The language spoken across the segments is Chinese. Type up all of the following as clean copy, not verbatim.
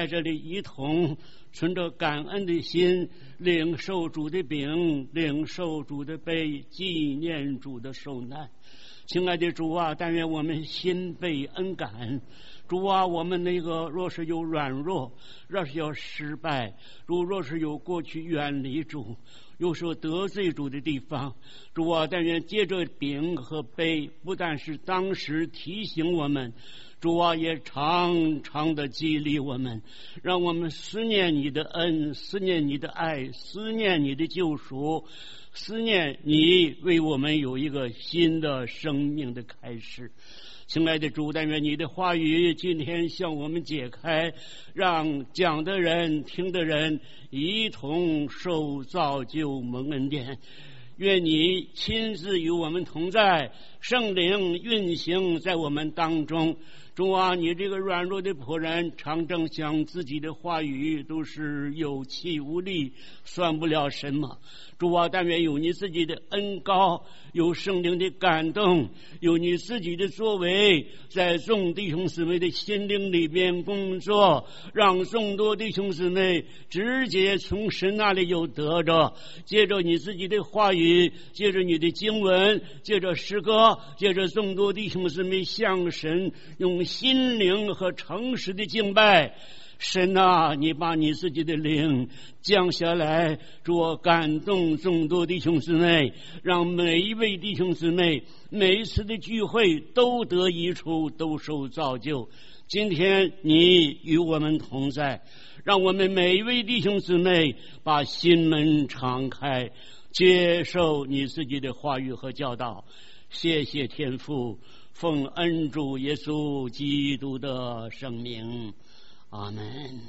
在这里一同存着感恩的心，领受主的饼，领受主的杯，纪念主的受难。亲爱的主啊，但愿我们心被恩感。主啊，我们若是有软弱，若是有失败，主若是有过去远离主，有时候得罪主的地方，主啊，但愿借着饼和杯，不但是当时提醒我们，主啊，也常常的激励我们，让我们思念你的恩，思念你的爱，思念你的救赎，思念你为我们有一个新的生命的开始。亲爱的主，但愿你的话语今天向我们解开，让讲的人听的人一同受造就蒙恩典。愿你亲自与我们同在，圣灵运行在我们当中。主啊，你这个软弱的仆人常常想自己的话语都是有气无力，算不了什么。主啊，但愿有你自己的恩膏，有圣灵的感动，有你自己的作为，在众弟兄姊妹的心灵里边工作，让众多弟兄姊妹直接从神那里有得着，借着你自己的话语，借着你的经文，借着诗歌，借着众多弟兄姊妹向神用心灵和诚实的敬拜。神啊，你把你自己的灵降下来，主啊，感动众多弟兄姊妹，让每一位弟兄姊妹每一次的聚会都得益处，都受造就。今天你与我们同在，让我们每一位弟兄姊妹把心门敞开，接受你自己的话语和教导。谢谢天父，奉恩主耶稣基督的圣名，阿门，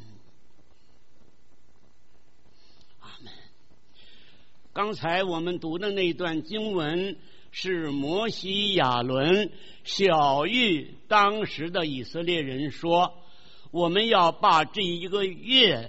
阿门。刚才我们读的那段经文是摩西亚伦晓谕当时的以色列人说，我们要把这一个月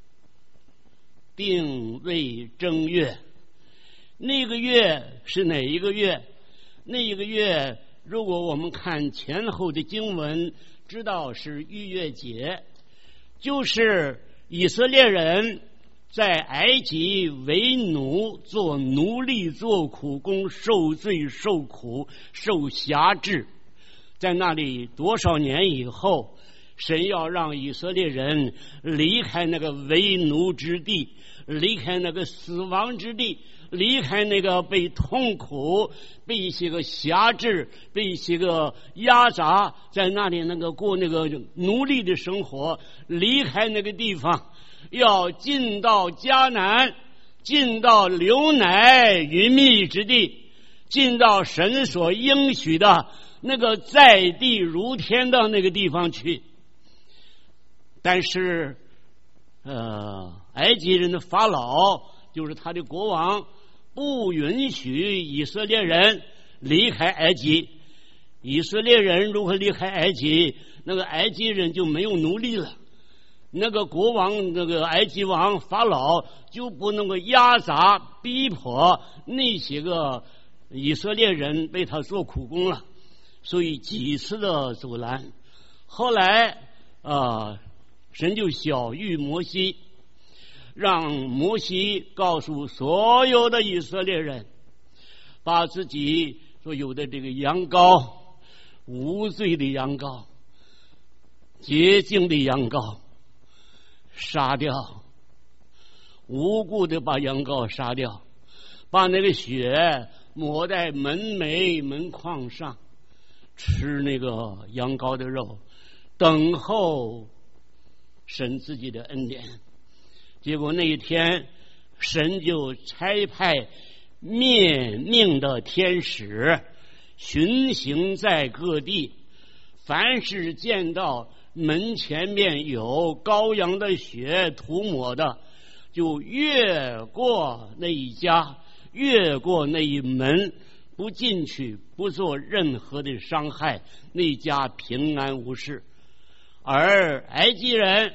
定为正月。那个月是哪一个月？那个月如果我们看前后的经文，知道是逾越节，就是以色列人在埃及为奴，做奴隶，做苦工，受罪受苦受辖制，在那里多少年以后，神要让以色列人离开那个为奴之地，离开那个死亡之地，离开那个被痛苦，被一些个辖制，被一些个压榨，在那里过那个奴隶的生活，离开那个地方，要进到迦南，进到流奶与蜜之地，进到神所应许的那个在地如天的那个地方去。但是埃及人的法老，就是他的国王，不允许以色列人离开埃及。以色列人如果离开埃及，那个埃及人就没有奴隶了，那个国王，那个埃及王法老就不能够压榨逼迫那些个以色列人为他做苦工了。所以几次的阻拦，后来神就晓谕摩西，让摩西告诉所有的以色列人，把自己所有的这个羊羔，无罪的羊羔，洁净的羊羔杀掉，无故的把羊羔杀掉，把那个血抹在门楣门框上，吃那个羊羔的肉，等候神自己的恩典。结果那一天，神就差派灭命的天使巡行在各地，凡是见到门前面有羔羊的血涂抹的，就越过那一家，越过那一门，不进去，不做任何的伤害，那家平安无事。而埃及人、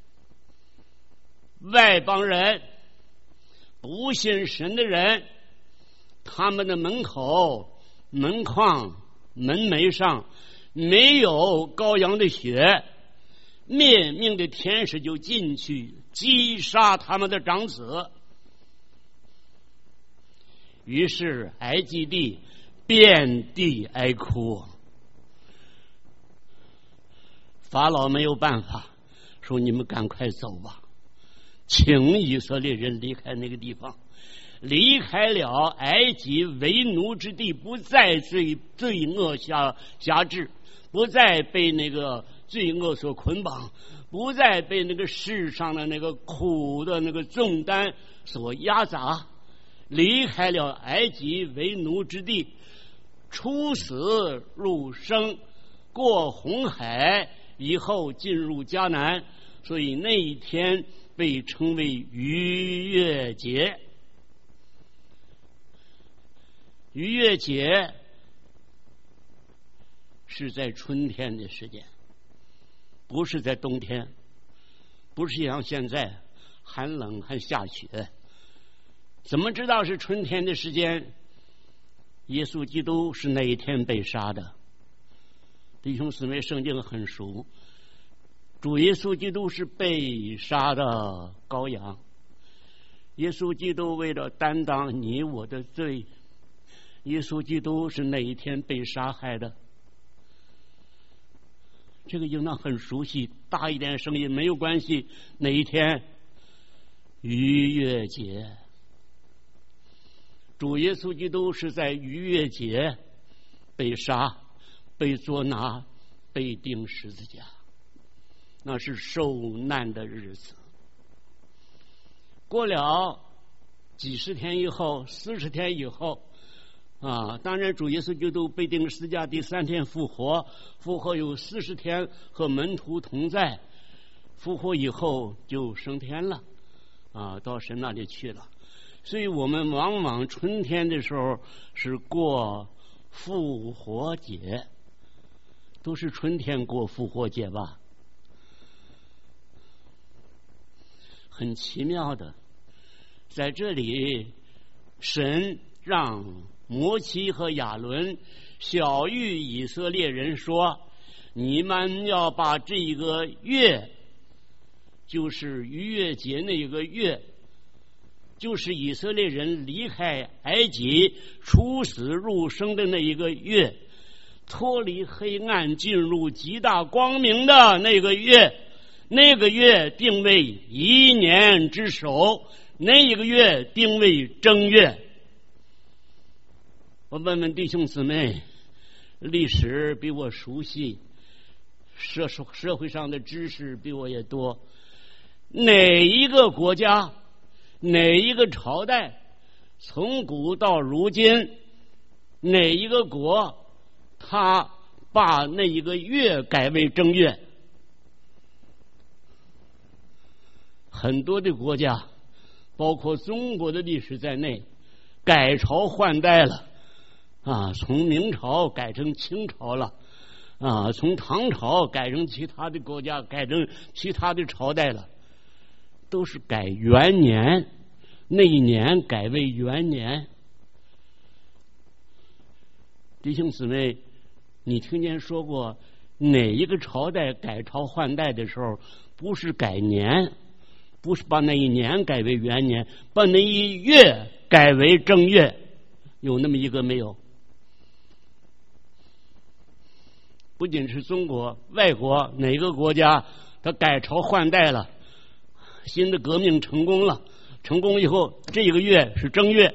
外邦人、不信神的人，他们的门口、门框、门楣上没有羔羊的血， 灭命的天使就进去击杀他们的长子。于是埃及地遍地哀哭，法老没有办法，说你们赶快走吧，请以色列人离开那个地方，离开了埃及为奴之地，不再罪恶辖制，不再被那个罪恶所捆绑，不再被那个世上的那个苦的那个重担所压榨，离开了埃及为奴之地，出死入生，过红海以后进入迦南，所以那一天被称为逾越节。逾越节是在春天的时间，不是在冬天，不是像现在寒冷还下雪。怎么知道是春天的时间？耶稣基督是那一天被杀的。弟兄姊妹，圣经很熟，主耶稣基督是被杀的羔羊。耶稣基督为了担当你我的罪，耶稣基督是那一天被杀害的。这个应当很熟悉，大一点声音没有关系。哪一天？逾越节。主耶稣基督是在逾越节被杀、被捉拿、被钉十字架，那是受难的日子。过了几十天以后，40天以后当然主耶稣基督被钉十字架，第3天复活，复活有40天和门徒同在，复活以后就升天了到神那里去了。所以我们往往春天的时候是过复活节，都是春天过复活节吧。很奇妙的，在这里神让摩西和亚伦晓谕以色列人说，你们要把这个月，就是逾越节那个月，就是以色列人离开埃及出死入生的那一个月，脱离黑暗进入极大光明的那个月，那个月定为1年之首，那一个月定为正月。我问问弟兄姊妹，历史比我熟悉，社会上的知识比我也多，哪一个国家，哪一个朝代，从古到如今，哪一个国他把那一个月改为正月？很多的国家，包括中国的历史在内，改朝换代了从明朝改成清朝了从唐朝改成其他的国家，改成其他的朝代了，都是改元年，那一年改为元年。弟兄姊妹，你听见说过哪一个朝代改朝换代的时候不是改年，不是把那一年改为元年，把那一月改为正月？有那么一个没有？不仅是中国，外国哪个国家他改朝换代了，新的革命成功了，成功以后这个月是正月，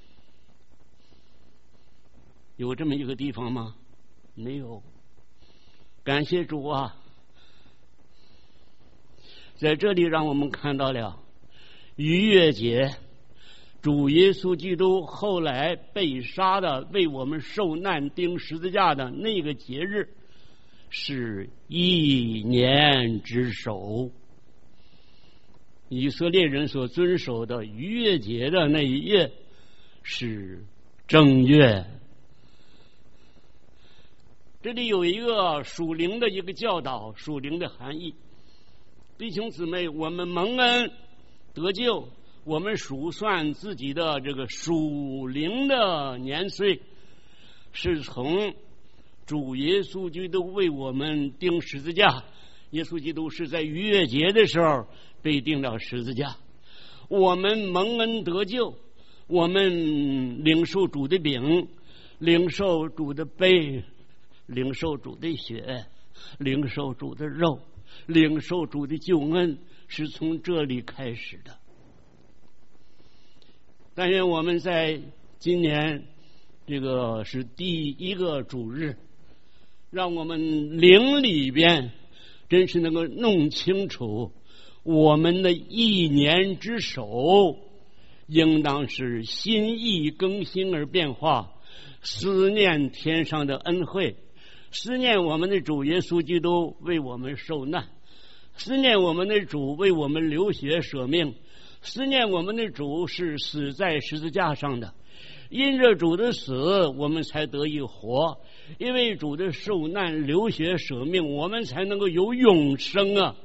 有这么一个地方吗？没有。感谢主在这里让我们看到了逾越节，主耶稣基督后来被杀的，为我们受难钉十字架的那个节日是1年之首。以色列人所遵守的逾越节的那一月是正月。这里有一个属灵的一个教导，属灵的含义。弟兄姊妹，我们蒙恩得救，我们数算自己的这个属灵的年岁，是从主耶稣基督为我们钉十字架， 耶稣基督是在逾越节的时候被钉到十字架，我们蒙恩得救，我们领受主的饼，领受主的杯，领受主的血，领受主的肉，领受主的救恩，是从这里开始的。但愿我们在今年这个是第一个主日，让我们灵里边真是能够弄清楚，我们的一年之首应当是心意更新而变化，思念天上的恩惠，思念我们的主耶稣基督为我们受难，思念我们的主为我们流血舍命，思念我们的主是死在十字架上的，因着主的死我们才得以活，因为主的受难流血舍命，我们才能够有永生啊！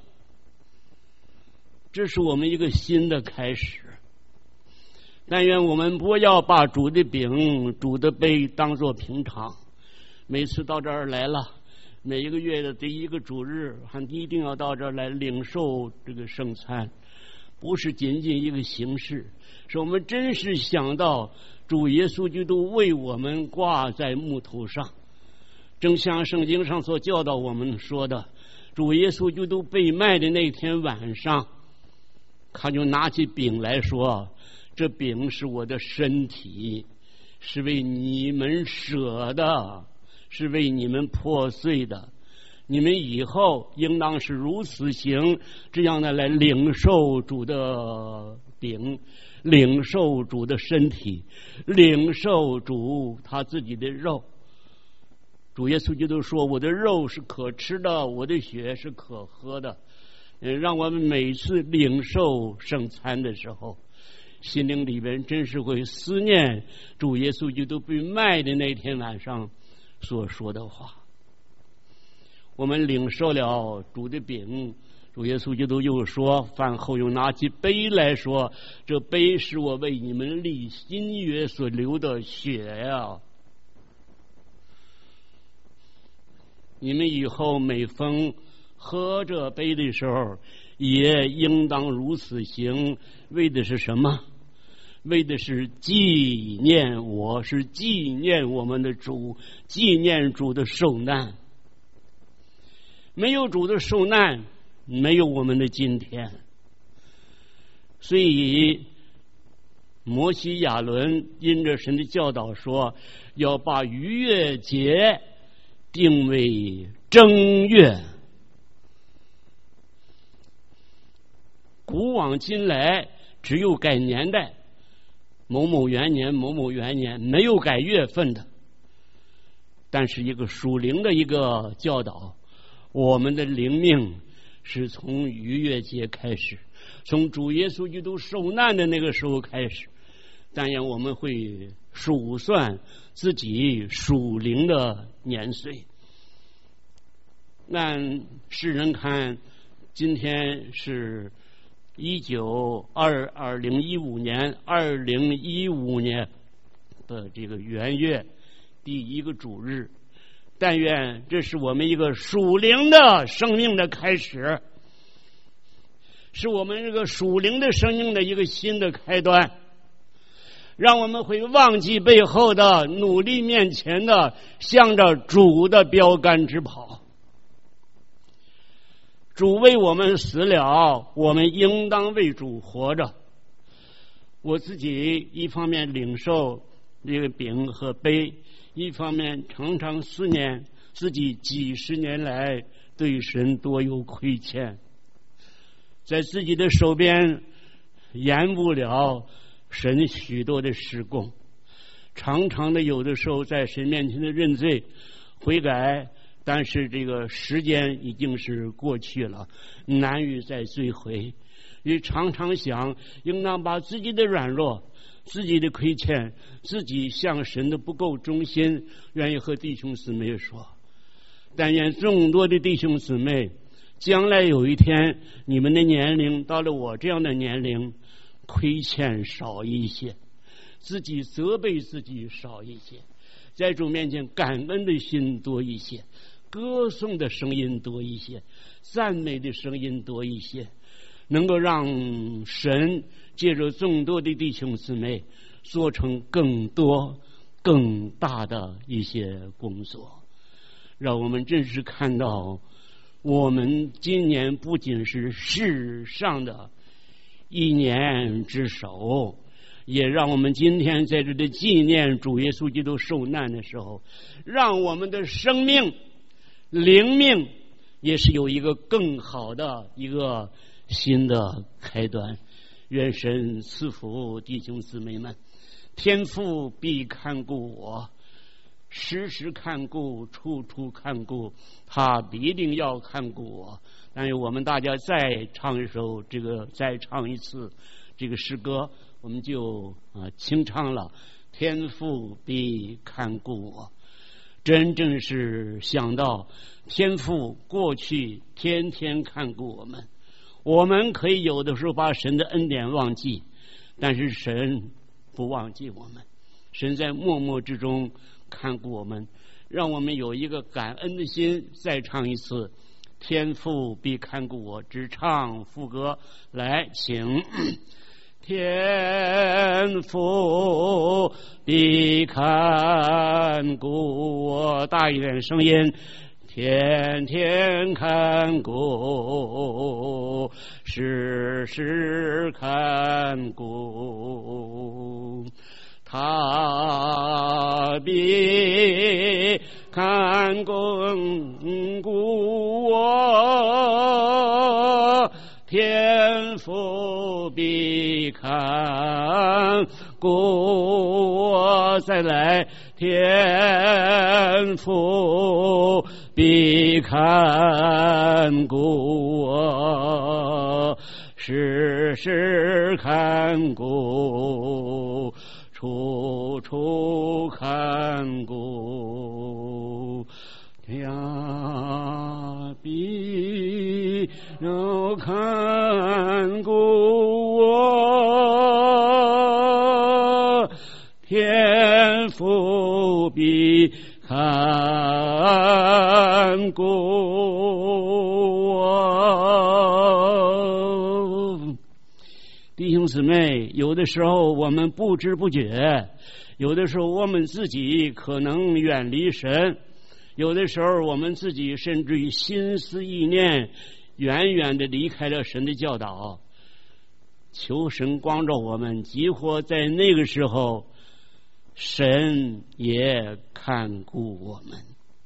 这是我们一个新的开始。但愿我们不要把主的饼主的杯当作平常，每次到这儿来了，每一个月的第一个主日还一定要到这儿来领受这个圣餐，不是仅仅一个形式，是我们真是想到主耶稣基督为我们挂在木头上，正像圣经上所教导我们说的，主耶稣基督被卖的那天晚上，他就拿起饼来说，这饼是我的身体，是为你们舍的，是为你们破碎的，你们以后应当是如此行，这样的来领受主的饼，领受主的身体，领受主他自己的肉。主耶稣基督说，我的肉是可吃的，我的血是可喝的。让我们每次领受圣餐的时候，心灵里边真是会思念主耶稣基督被卖的那天晚上所说的话。我们领受了主的饼，主耶稣基督又说，饭后又拿起杯来说，这杯是我为你们立新约所流的血呀！你们以后每逢喝这杯的时候，也应当如此行，为的是什么？为的是纪念我，是纪念我们的主，纪念主的受难。没有主的受难，没有我们的今天。所以摩西亚伦因着神的教导说，要把逾越节定为正月。古往今来只有改年代，某某元年某某元年，没有改月份的。但是一个属灵的一个教导，我们的灵命是从逾越节开始，从主耶稣基督受难的那个时候开始。但愿我们会数算自己属灵的年岁。按世人看，今天是2015年的这个元月第一个主日，但愿这是我们一个属灵的生命的开始，是我们这个属灵的生命的一个新的开端，让我们会忘记背后的，努力面前的，向着主的标杆直跑。主为我们死了，我们应当为主活着。我自己一方面领受这个饼和杯，一方面常常思念自己几十年来对神多有亏欠，在自己的手边延误了神许多的事工，常常的有的时候在神面前的认罪悔改，但是这个时间已经是过去了，难以再追回。也常常想应当把自己的软弱，自己的亏欠，自己向神的不够忠心，愿意和弟兄姊妹说。但愿众多的弟兄姊妹，将来有一天你们的年龄到了我这样的年龄，亏欠少一些，自己责备自己少一些，在主面前感恩的心多一些， 歌颂的声音多一些，赞美的声音多一些，能够让神借着众多的弟兄姊妹做成更多更大的一些工作。让我们真是看到我们今年不仅是世上的一年之首，也让我们今天在这里纪念主耶稣基督受难的时候，让我们的生命灵命也是有一个更好的一个新的开端。愿神赐福弟兄姊妹们，天父必看顾我，时时看顾，处处看顾，他必定要看顾我。但是我们大家再唱一首再唱一次这个诗歌，我们就清唱了。天父必看顾我，真正是想到天父过去天天看顾我们。我们可以有的时候把神的恩典忘记，但是神不忘记我们，神在默默之中看顾我们，让我们有一个感恩的心。再唱一次，天父必看顾我，只唱副歌来，请。天父必看顾我，大一点声音，天天看顾，时时看顾，他必看顾我，天父必看顾我，再来，天父必看顾我，时时看顾，处处看顾，呀，必要看顾我，天父必看顾我。弟兄姊妹，有的时候我们不知不觉，有的时候我们自己可能远离神，有的时候我们自己甚至于心思意念远远的离开了神的教导。求神光照我们，几乎在那个时候神也看顾我们。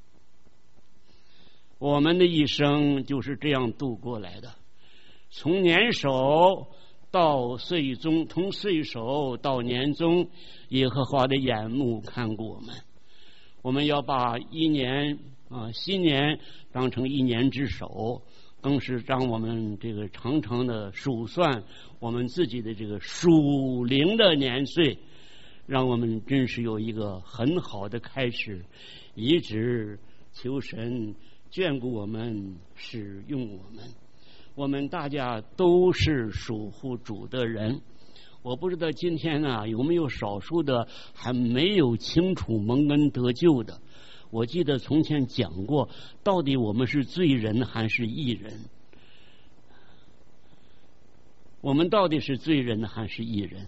我们的一生就是这样度过来的，从年首到岁终，从岁首到年终，耶和华的眼目看顾我们。我们要把新年当成一年之首，更是让我们这个常常的数算我们自己的这个属灵的年岁，让我们真是有一个很好的开始，一直求神眷顾我们，使用我们。我们大家都是属乎主的人，我不知道今天有没有少数的还没有清楚蒙恩得救的。我记得从前讲过，到底我们是罪人还是义人？我们到底是罪人还是义人？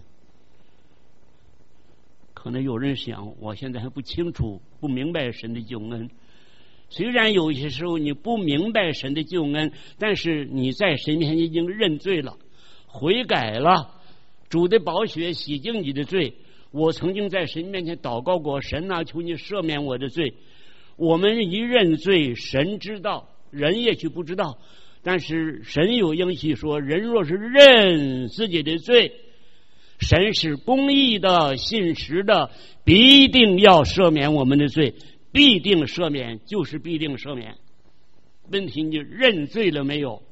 可能有人想，我现在还不清楚，不明白神的救恩。虽然有些时候你不明白神的救恩，但是你在神面前已经认罪了，悔改了，主的宝血洗净你的罪。我曾经在神面前祷告过，神啊，求你赦免我的罪。我们一认罪，神知道，人也许不知道，但是神有应许说，人若是认自己的罪，神是公义的、信实的，必定要赦免我们的罪，必定赦免，就是必定赦免。问题你认罪了没有？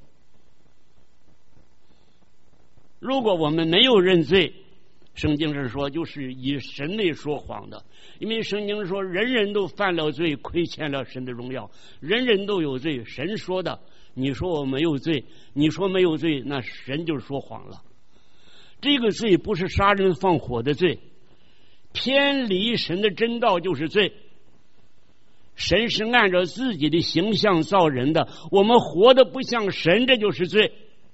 如果我们没有认罪，圣经是说就是以神类说谎的，因为圣经说人人都犯了罪，亏欠了神的荣耀，人人都有罪，神说的。你说我没有罪，你说没有罪，那神就说谎了。这个罪不是杀人放火的罪，偏离神的真道就是罪。 神是按照自己的形象造人的，我们活得不像神，这就是罪。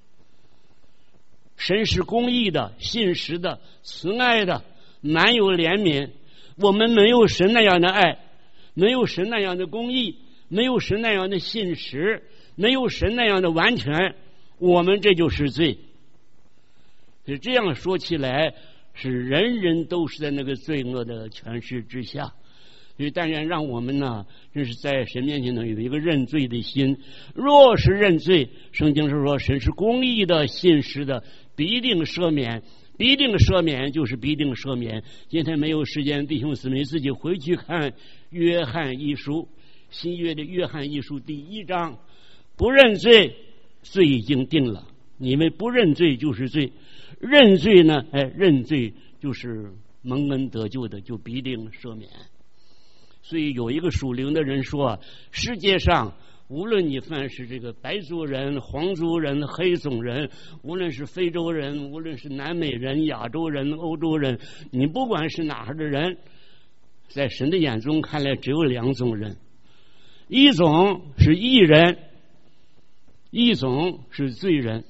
神是公义的、信实的、慈爱的，满有怜悯。我们没有神那样的爱，没有神那样的公义，没有神那样的信实，没有神那样的完全，我们这就是罪。所以这样说起来，是人人都是在那个罪恶的权势之下。所以但愿让我们呢，真是在神面前呢有一个认罪的心。若是认罪，圣经是说神是公义的、信实的，必定赦免。必定赦免就是必定赦免。今天没有时间，弟兄姊妹自己回去看约翰一书，新约的约翰一书第1章。不认罪，罪已经定了。你们不认罪就是罪，认罪呢，认罪就是蒙恩得救的，就必定赦免。所以有一个属灵的人说，世界上无论你凡是这个白族人、黄族人、黑种人，无论是非洲人，无论是南美人、亚洲人、欧洲人，你不管是哪儿的人，在神的眼中看来只有2种人，一种是义人，一种是罪人。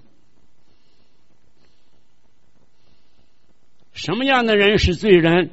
什么样的人是罪人？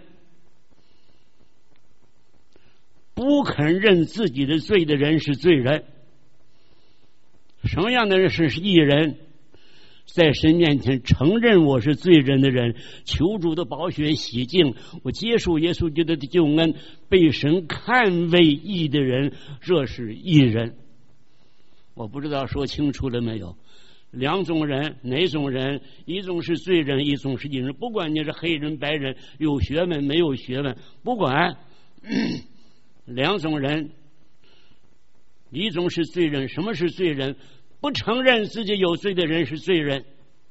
不肯认自己的罪的人是罪人。什么样的人是义人？在神面前承认我是罪人的人，求主的宝血洗净，我接受耶稣基督的救恩，被神看为义的人，这是义人。我不知道说清楚了没有？2种人，哪种人？一种是罪人，一种是义人。不管你是黑人、白人，有学问没有学问，不管，2种人。一种是罪人。什么是罪人？不承认自己有罪的人是罪人，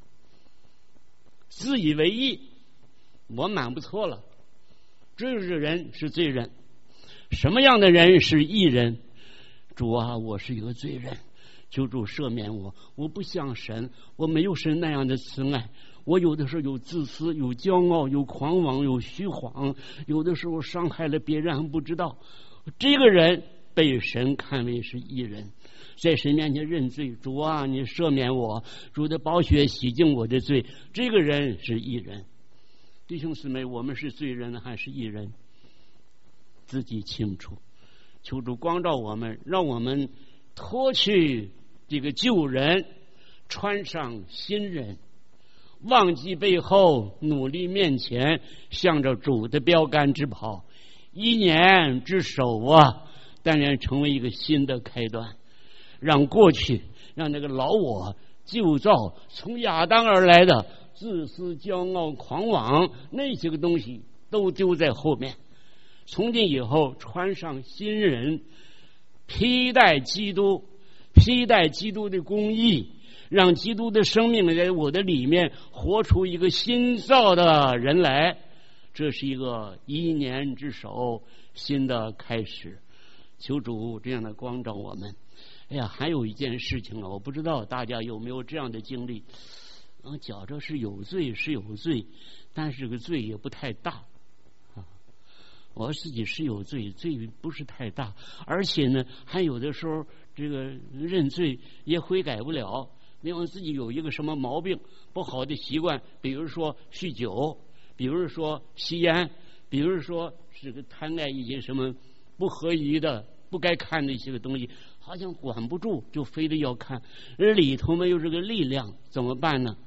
自以为义，我蛮不错了，这个人是罪人。什么样的人是义人？主啊，我是一个罪人，求主赦免我，我不像神，我没有神那样的慈爱，我有的时候有自私，有骄傲，有狂妄，有虚谎，有的时候伤害了别人还不知道。这个人被神看为是义人，在神面前认罪，主啊，你赦免我，主的宝血洗净我的罪，这个人是义人。弟兄姊妹，我们是罪人还是义人？自己清楚。求主光照我们，让我们脱去这个旧人，穿上新人，忘记背后，努力面前，向着主的标杆直跑。1年之首啊，但愿成为一个新的开端，让过去，让那个老我旧造从亚当而来的自私、骄傲、狂妄那些个东西都丢在后面。从今以后穿上新人，披戴基督，披戴基督的公义，让基督的生命在我的里面活出一个新造的人来。这是一个1年之首，新的开始。求主这样的光照我们。哎呀，还有一件事情啊，我不知道大家有没有这样的经历。觉着是有罪是有罪，但是这个罪也不太大啊。我自己是有罪，罪不是太大，而且呢，还有的时候这个认罪也悔改不了。因为自己有一个什么毛病不好的习惯，比如说酗酒，比如说吸烟，比如说这个贪爱一些什么不合宜的、不该看的一些个东西，好像管不住，就非得要看，而里头没有这个力量，怎么办呢？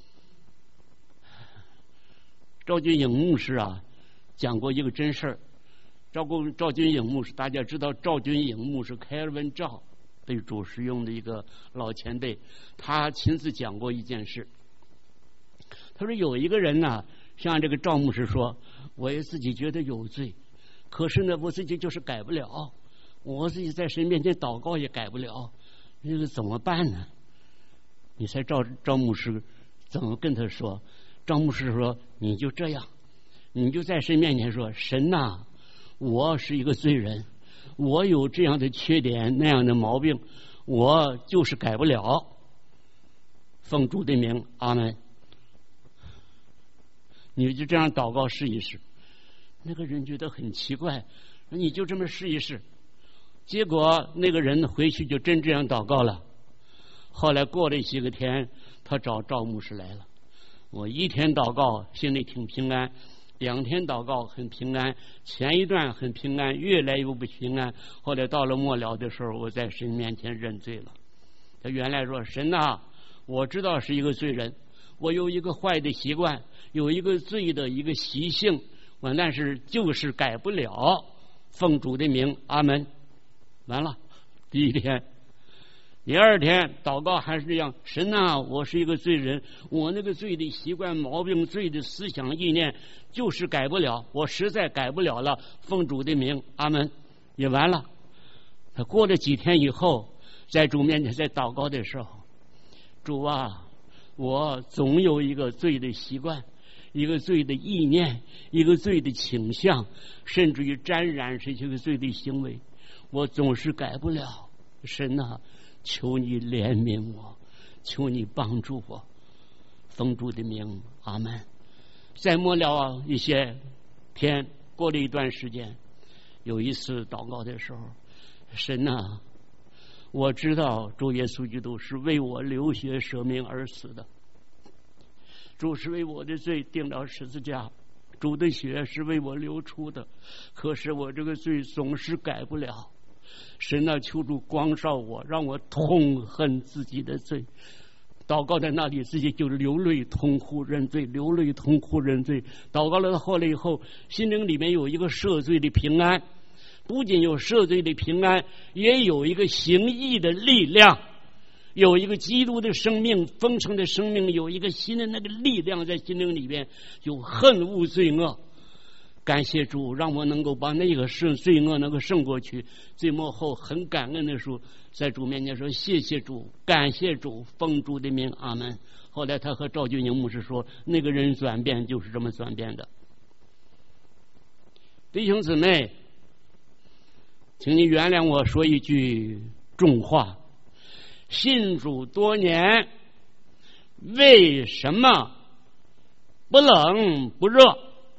赵君颖牧师啊，讲过一个真事儿。赵君颖牧师，大家知道赵君颖牧师凯尔文赵被主使用的一个老前辈，他亲自讲过一件事。他说有一个人呢，像这个赵牧师说，我也自己觉得有罪，可是呢，我自己就是改不了，我自己在神面前祷告也改不了，这个怎么办呢？你猜赵牧师怎么跟他说？赵牧师说，你就这样，你就在神面前说，神呐，我是一个罪人，我有这样的缺点那样的毛病，我就是改不了，奉主的名，阿们。你就这样祷告试一试。那个人觉得很奇怪，你就这么试一试。 结果那个人回去就真这样祷告了。后来过了几个天，他找赵牧师来了。我一天祷告心里挺平安，2天祷告很平安，前一段很平安，越来越不平安。后来到了末了的时候，我在神面前认罪了。他原来说：神啊，我知道是一个罪人，我有一个坏的习惯，有一个罪的一个习性，但是就是改不了。奉主的名，阿门。完了，第一天。第2天祷告还是这样：神啊，我是一个罪人，我那个罪的习惯毛病、罪的思想意念就是改不了，我实在改不了了。奉主的名，阿门。也完了。他过了几天以后，在主面前在祷告的时候，主啊，我总有一个罪的习惯，一个罪的意念，一个罪的倾向，甚至于沾染是一个罪的行为，我总是改不了。神啊，求你怜悯我，求你帮助我。奉主的名，阿门。再末了一些天，过了一段时间，有一次祷告的时候，神啊，我知道主耶稣基督是为我流血舍命而死的，主是为我的罪钉了十字架，主的血是为我流出的，可是我这个罪总是改不了。神啊，求主光照我，让我痛恨自己的罪。祷告在那里，自己就流泪痛哭认罪，流泪痛哭认罪。祷告了后来以后，心灵里面有一个赦罪的平安，不仅有赦罪的平安，也有一个行义的力量，有一个基督的生命，丰盛的生命，有一个新的那个力量在心灵里面，就恨恶罪恶。感谢主，让我能够把那个罪恶能够胜过去。最末后很感恩的说，在主面前说谢谢主，感谢主，奉主的名，阿门。后来他和赵俊英牧师说，那个人转变就是这么转变的。弟兄姊妹，请你原谅我说一句重话，信主多年，为什么不冷不热？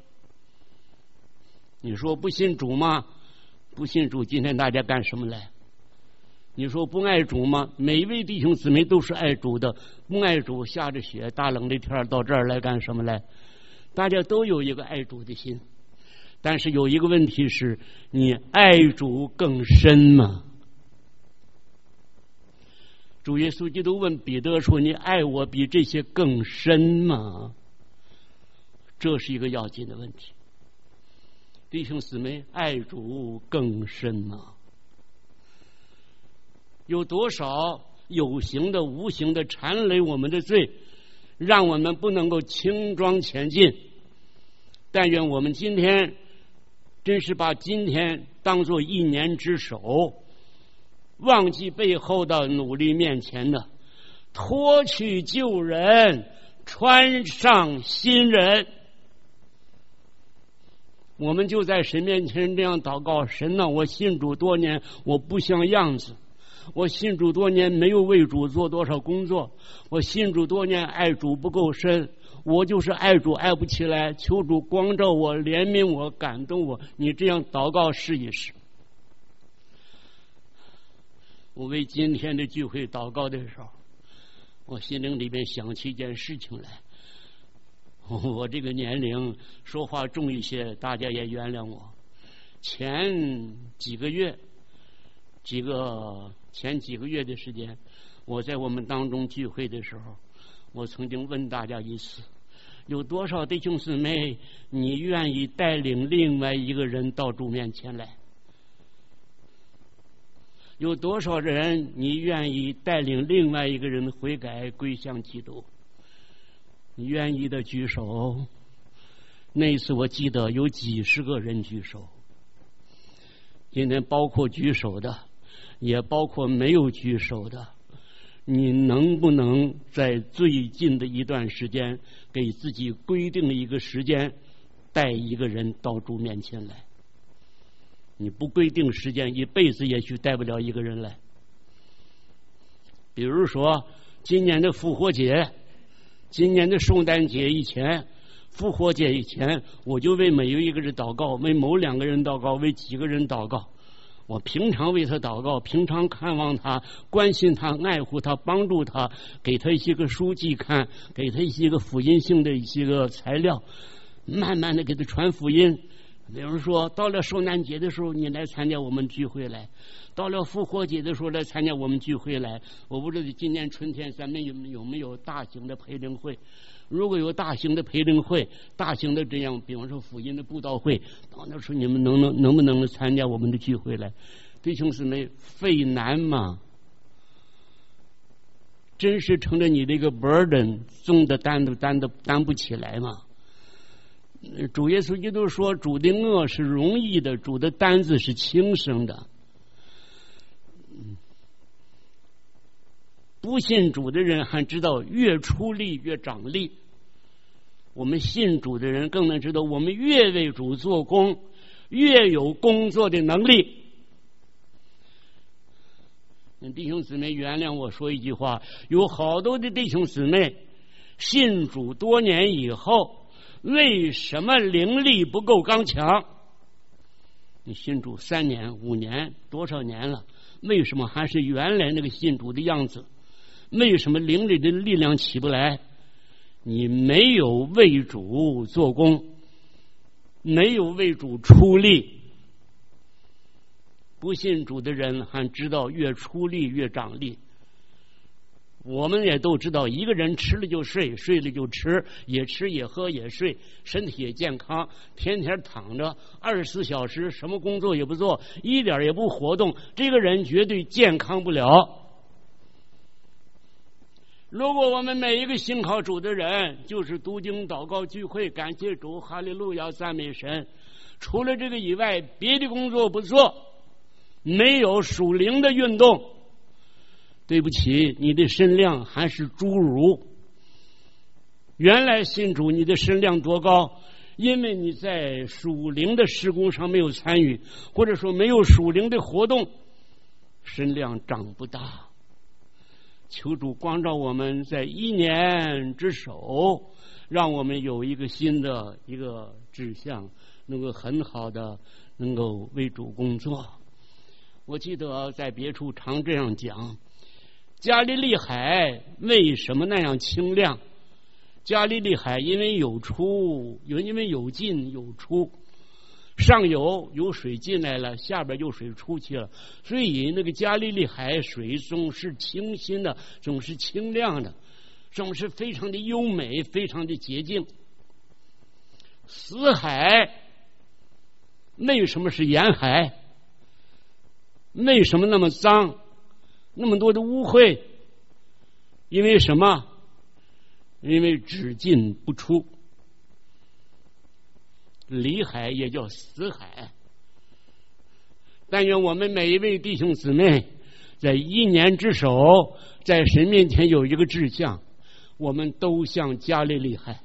你说不信主吗？不信主，今天大家干什么来？你说不爱主吗？每一位弟兄姊妹都是爱主的，不爱主，下着雪大冷的天到这儿来干什么来？大家都有一个爱主的心，但是有一个问题是，你爱主更深吗？主耶稣基督问彼得说，你爱我比这些更深吗？这是一个要紧的问题。弟兄姊妹，爱主更深吗？有多少有形的无形的缠累我们的罪，让我们不能够轻装前进。但愿我们今天真是把今天当作一年之首，忘记背后的努力面前的，脱去旧人，穿上新人。我们就在神面前这样祷告，神啊，我信主多年，我不像样子，我信主多年没有为主做多少工作，我信主多年爱主不够深，我就是爱主爱不起来，求主光照我，怜悯我，感动我。你这样祷告试一试。我为今天的聚会祷告的时候，我心灵里面想起一件事情来。我这个年龄说话重一些，大家也原谅我。前几个月的时间，我在我们当中聚会的时候，我曾经问大家一次，有多少弟兄姊妹你愿意带领另外一个人到主面前来？有多少人你愿意带领另外一个人悔改归向基督？你愿意的举手。那一次我记得有几十个人举手，今天包括举手的，也包括没有举手的。你能不能在最近的一段时间给自己规定一个时间，带一个人到主面前来？你不规定时间，一辈子也许带不了一个人来。比如说今年的复活节，今年的圣诞节以前，复活节以前，我就为每一个人祷告，为某2个人祷告，为几个人祷告。 我平常为他祷告，平常看望他，关心他，爱护他，帮助他，给他一些个书籍看，给他一些个福音性的一些个材料，慢慢的给他传福音。比如说到了受难节的时候，你来参加我们聚会来，到了复活节的时候来参加我们聚会来。我不知道今年春天咱们有没有大型的培灵会，如果有大型的培灵会，大型的这样比方说福音的布道会，到那时候你们能不能参加我们的聚会来？弟兄姊妹，费难吗？真是成了你的一个 burden， 重的担不起来吗？主耶稣基督说，主的轭是容易的，主的担子是轻省的。不信主的人还知道越出力越长力，我们信主的人更能知道，我们越为主做工，越有工作的能力。弟兄姊妹原谅我说一句话，有好多的弟兄姊妹信主多年以后，为什么灵力不够刚强？你信主3年5年多少年了，为什么还是原来那个信主的样子？为什么灵里的力量起不来？你没有为主做工，没有为主出力。不信主的人还知道越出力越长力。我们也都知道，一个人吃了就睡，睡了就吃，也吃也喝也睡，身体也健康，天天躺着24小时，什么工作也不做，一点也不活动，这个人绝对健康不了。如果我们每一个信靠主的人就是读经祷告聚会，感谢主，哈利路亚，赞美神，除了这个以外别的工作不做，没有属灵的运动，对不起，你的身量还是侏儒。原来信主你的身量多高，因为你在属灵的事工上没有参与，或者说没有属灵的活动，身量长不大。求主光照我们在1年之首，让我们有一个新的一个志向，能够很好的能够为主工作。我记得在别处常这样讲，加利利海为什么那样清亮？加利利海因为有出，因为有进有出，上有水进来了，下边有水出去了，所以那个加利利海水总是清新的，总是清亮的，总是非常的优美，非常的洁净。死海为什么是盐海？为什么那么脏，那么多的污秽？因为什么？因为只进不出。离海也叫死海。但愿我们每一位弟兄姊妹在1年之首，在神面前有一个志向，我们都像加利利海，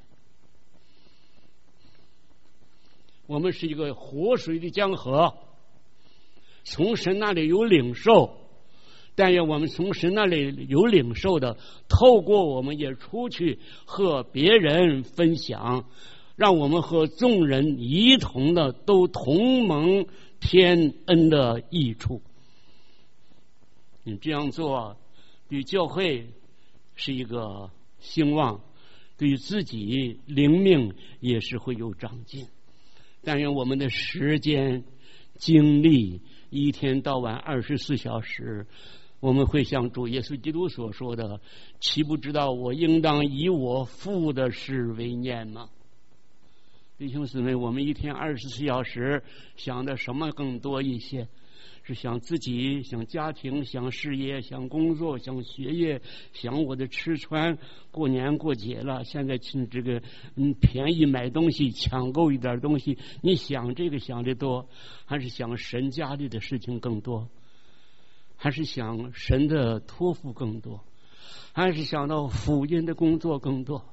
我们是一个活水的江河，从神那里有领受，但愿我们从神那里有领受的，透过我们也出去和别人分享，让我们和众人一同的都同蒙天恩的益处。你这样做对教会是一个兴旺，对自己灵命也是会有长进。但愿我们的时间精力一天到晚24小时，我们会像主耶稣基督所说的，岂不知道我应当以我父的事为念吗？弟兄姊妹，我们一天24小时想的什么更多一些？是想自己，想家庭，想事业，想工作，想学业，想我的吃穿。过年过节了，现在请这个便宜买东西，抢购一点东西，你想这个想的多，还是想神家里的事情更多？还是想神的托付更多？还是想到福音的工作更多？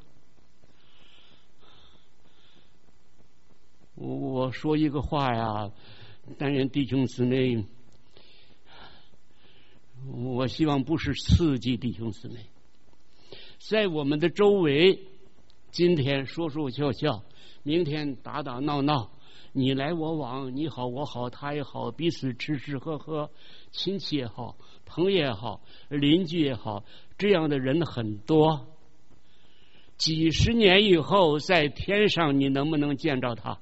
我说一个话呀，但愿弟兄姊妹，我希望不是刺激弟兄姊妹，在我们的周围，今天说说笑笑，明天打打闹闹， 你来我往，你好我好他也好，彼此吃吃喝喝，亲戚也好，朋友也好，邻居也好，这样的人很多。几十年以后在天上你能不能见着他？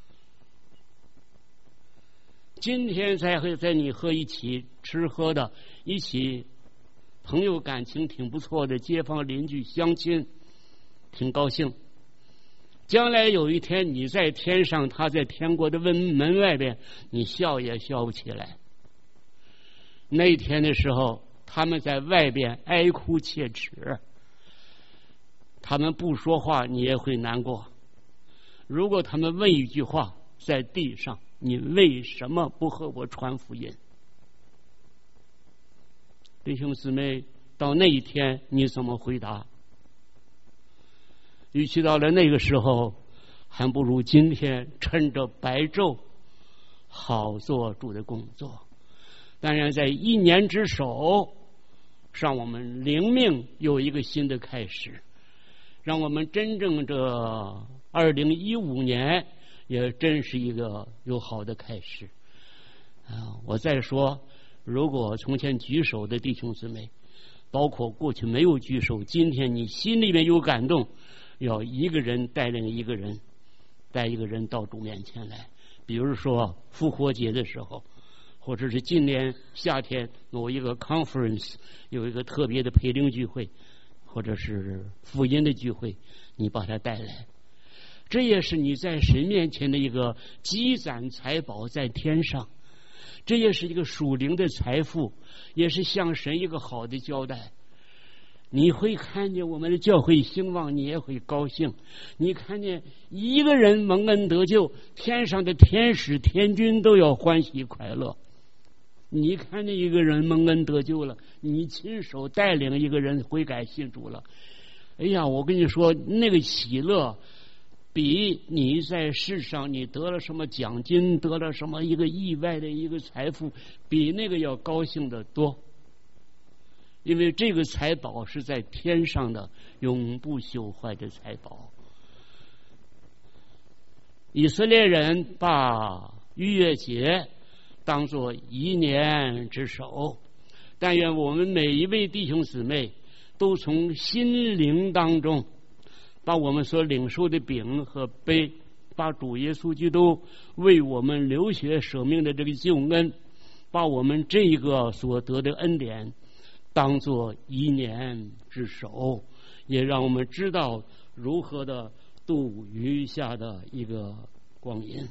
今天才会在你和一起吃喝的，一起朋友感情挺不错的，街坊邻居乡亲挺高兴。将来有一天你在天上，他在天国的门外边，你笑也笑不起来。那天的时候他们在外边哀哭切齿，他们不说话你也会难过。如果他们问一句话，在地上，你为什么不和我传福音？弟兄姊妹，到那一天你怎么回答？与其到了那个时候，还不如今天趁着白昼好做主的工作。当然在一年之首，让我们灵命有一个新的开始，让我们真正这2015年也真是一个有好的开始。我再说，如果从前举手的弟兄姊妹，包括过去没有举手，今天你心里面有感动，要一个人带领一个人，带一个人到主面前来。比如说复活节的时候，或者是今年夏天某一个 conference 有一个特别的培灵聚会，或者是福音的聚会，你把它带来，这也是你在神面前的一个积攒财宝在天上，这也是一个属灵的财富，也是向神一个好的交代。你会看见我们的教会兴旺，你也会高兴。你看见一个人蒙恩得救，天上的天使天军都要欢喜快乐。你看见一个人蒙恩得救了，你亲手带领一个人悔改信主了，哎呀，我跟你说，那个喜乐比你在世上你得了什么奖金，得了什么一个意外的一个财富，比那个要高兴得多。因为这个财宝是在天上的永不朽坏的财宝。以色列人把逾越节当作一年之首，但愿我们每一位弟兄姊妹都从心灵当中把我们所领受的饼和杯，把主耶稣基督为我们流血舍命的这个救恩，把我们这个所得的恩典当作一年之首，也让我们知道如何的度余下的一个光阴。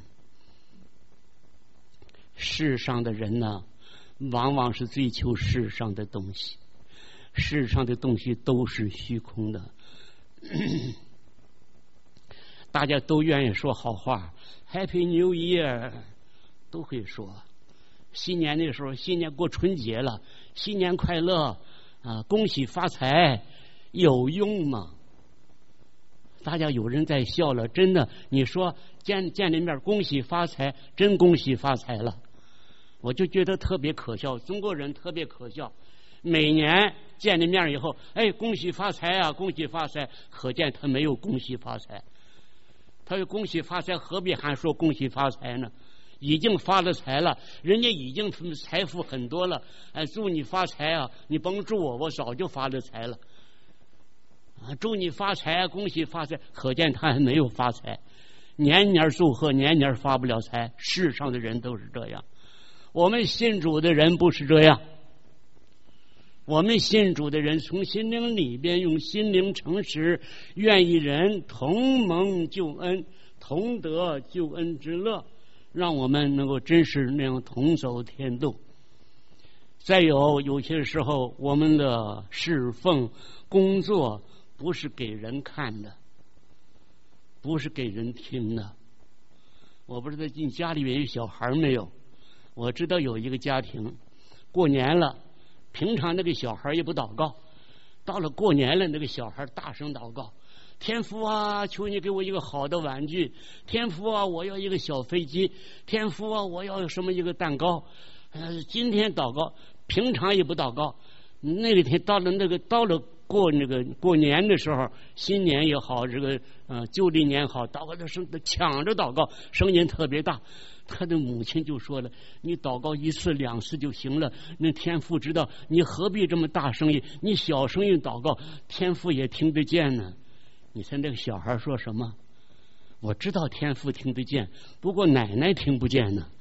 世上的人呢，往往是追求世上的东西，世上的东西都是虚空的。大家都愿意说好话 ，Happy New Year 都会说。新年那时候，新年过春节了，新年快乐啊，恭喜发财，有用吗？大家有人在笑了，真的，你说见了面恭喜发财，真恭喜发财了，我就觉得特别可笑。中国人特别可笑，每年见了面以后，哎，恭喜发财啊，恭喜发财，可见他没有恭喜发财。他有恭喜发财，何必还说恭喜发财呢？已经发了财了，人家已经财富很多了，哎，祝你发财啊！你甭祝我，我早就发了财了。啊，祝你发财啊，恭喜发财，可见他还没有发财。年年祝贺，年年发不了财。世上的人都是这样，我们信主的人不是这样。我们信主的人从心灵里边用心灵诚实，愿意人同蒙救恩，同得救恩之乐，让我们能够真是那样同走天路。再有些时候我们的侍奉工作不是给人看的，不是给人听的。我不知道你家里面有小孩没有，我知道有一个家庭过年了，平常那个小孩也不祷告，到了过年了，那个小孩大声祷告，天父啊，求你给我一个好的玩具，天父啊，我要一个小飞机，天父啊，我要什么一个蛋糕。今天祷告，平常也不祷告，那个天到了过年的时候，新年也好，这个旧历年好，祷告的声抢着祷告，声音特别大。他的母亲就说了：“你祷告1次2次就行了，那天父知道，你何必这么大声音？你小声音祷告，天父也听得见呢。”你猜那个小孩说什么？我知道天父听得见，不过奶奶听不见呢。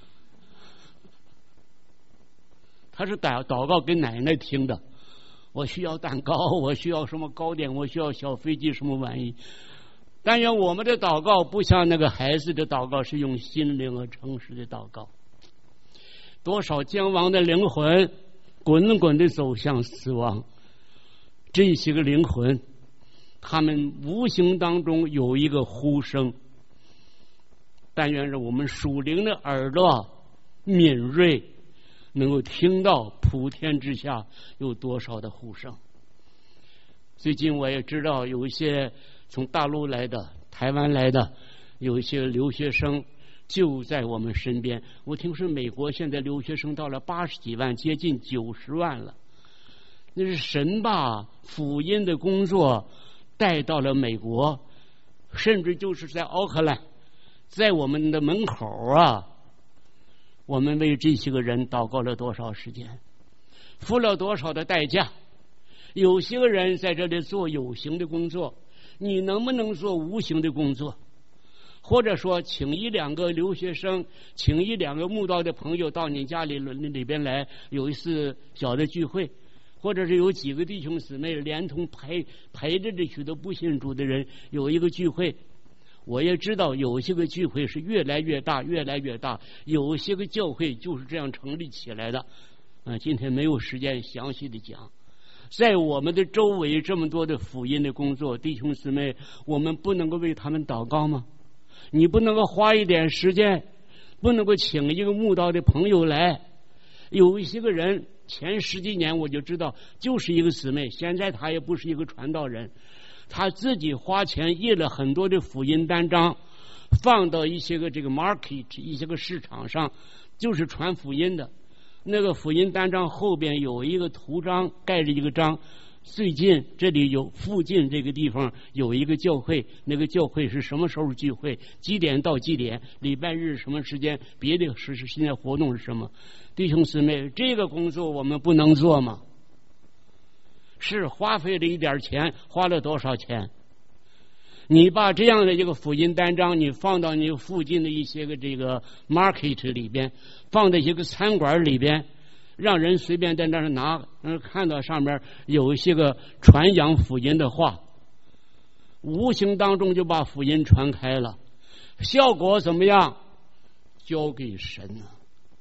他是祷告给奶奶听的。我需要蛋糕，我需要什么糕点，我需要小飞机什么玩意。但愿我们的祷告不像那个孩子的祷告，是用心灵和诚实的祷告。多少将亡的灵魂滚滚地走向死亡，这些个灵魂他们无形当中有一个呼声。但愿是我们属灵的耳朵敏锐，能够听到普天之下有多少的呼声。最近我也知道有一些从大陆来的、台湾来的，有一些留学生就在我们身边。我听说美国现在留学生到了80几万，接近90万了。那是神把福音的工作带到了美国，甚至就是在奥克兰，在我们的门口啊，我们为这些个人祷告了多少时间，付了多少的代价。有些个人在这里做有形的工作，你能不能做无形的工作？或者说请1、2个留学生，请1、2个慕道的朋友到你家里边来，有一次小的聚会，或者是有几个弟兄姊妹连同陪着这许多不信主的人有一个聚会。我也知道有些个聚会是越来越大，越来越大，有些个教会就是这样成立起来的。今天没有时间详细的讲。在我们的周围这么多的福音的工作，弟兄姊妹，我们不能够为他们祷告吗？你不能够花一点时间，不能够请一个慕道的朋友来。有一些个人前10几年我就知道，就是一个姊妹，现在他也不是一个传道人，他自己花钱印了很多的福音单张，放到一些个这个 market 一些个市场上，就是传福音的。那个福音单张后边有一个图章，盖着一个章。最近这里有附近这个地方有一个教会，那个教会是什么时候聚会，几点到几点，礼拜日什么时间，别的现在活动是什么。弟兄姊妹，这个工作我们不能做吗？是花费了一点钱，花了多少钱？你把这样的一个福音单张，你放到你附近的一些个这个 market 里边，放在一个餐馆里边，让人随便在那儿拿，看到上面有一些个传扬福音的话，无形当中就把福音传开了，效果怎么样？交给神了。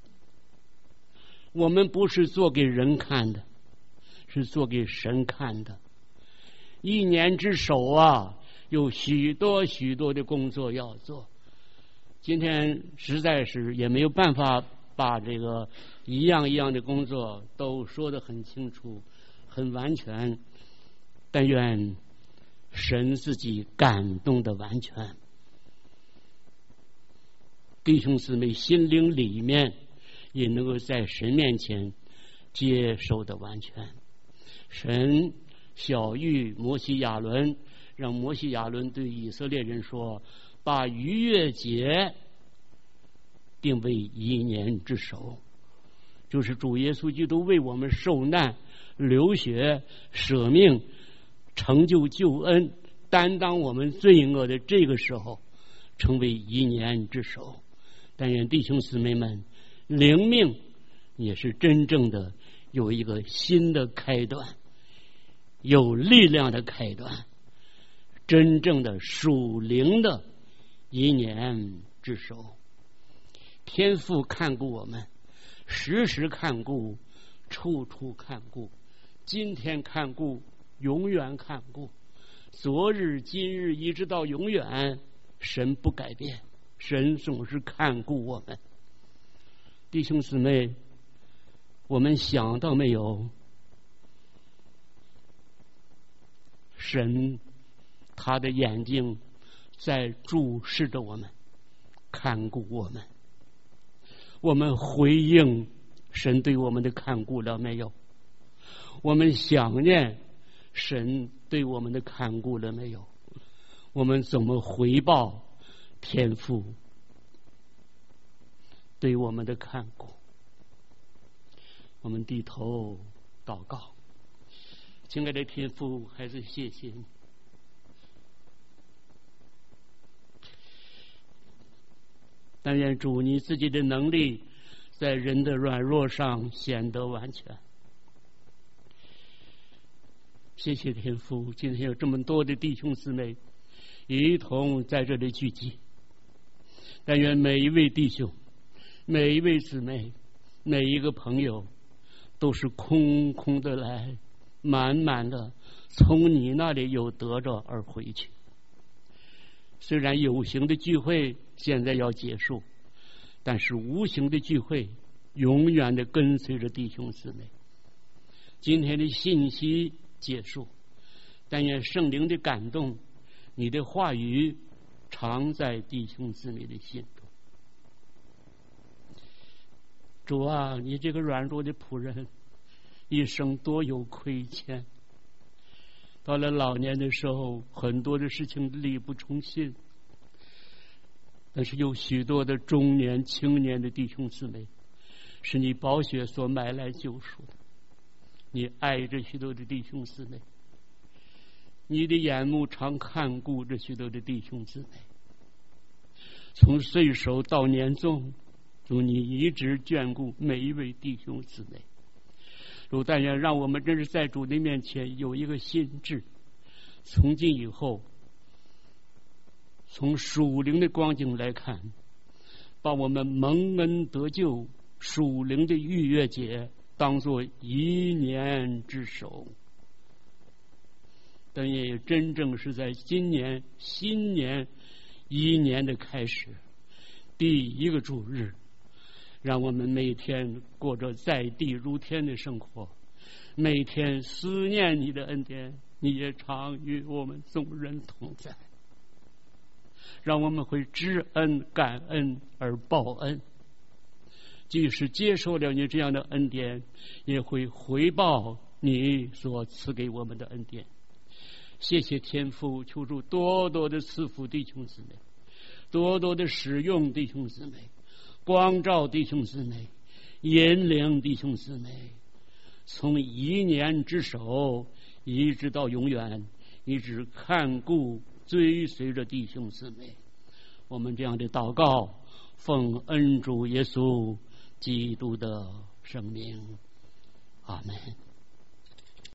我们不是做给人看的，是做给神看的。一年之首啊，有许多许多的工作要做。今天实在是也没有办法把这个一样一样的工作都说得很清楚很完全，但愿神自己感动的完全，弟兄姊妹心灵里面也能够在神面前接受的完全。神晓谕摩西亚伦，让摩西亚伦对以色列人说，把逾越节定为1年之首，就是主耶稣基督为我们受难流血舍命成就救恩担当我们罪恶的这个时候成为1年之首。但愿弟兄姊妹们灵命也是真正的有一个新的开端，有力量的开端，真正的属灵的1年之首。天父看顾我们，时时看顾，处处看顾，今天看顾，永远看顾，昨日今日一直到永远，神不改变，神总是看顾我们。弟兄姊妹，我们想到没有，神他的眼睛在注视着我们，看顾我们。我们回应神对我们的看顾了没有？我们想念神对我们的看顾了没有？我们怎么回报天父对我们的看顾？我们低头祷告。亲爱的天父，还是谢谢你，但愿主你自己的能力在人的软弱上显得完全。谢谢天父，今天有这么多的弟兄姊妹一同在这里聚集，但愿每一位弟兄、每一位姊妹、每一个朋友都是空空的来，满满的从你那里有得着而回去。虽然有形的聚会现在要结束，但是无形的聚会永远的跟随着弟兄姊妹。今天的信息结束，但愿圣灵的感动，你的话语常在弟兄姊妹的心中。主啊，你这个软弱的仆人一生多有亏欠，到了老年的时候，很多的事情力不从心，但是有许多的中年青年的弟兄姊妹是你宝血所买来救赎的。你爱着许多的弟兄姊妹，你的眼目常看顾着许多的弟兄姊妹，从岁首到年终，主你一直眷顾每一位弟兄姊妹。主但愿让我们真是在主的面前有一个心志，从今以后从属灵的光景来看，把我们蒙恩得救属灵的逾越节当作一年之首，但也真正是在今年新年一年的开始，第一个主日，让我们每天过着在地如天的生活，每天思念你的恩典，你也常与我们众人同在，让我们会知恩感恩而报恩，即使接受了你这样的恩典，也会回报你所赐给我们的恩典。谢谢天父，求主多多的赐福弟兄姊妹，多多的使用弟兄姊妹，光照弟兄姊妹，引领弟兄姊妹，从一年之首一直到永远，一直看顾追随着弟兄姊妹。我们这样的祷告，奉恩主耶稣基督的圣名，阿门。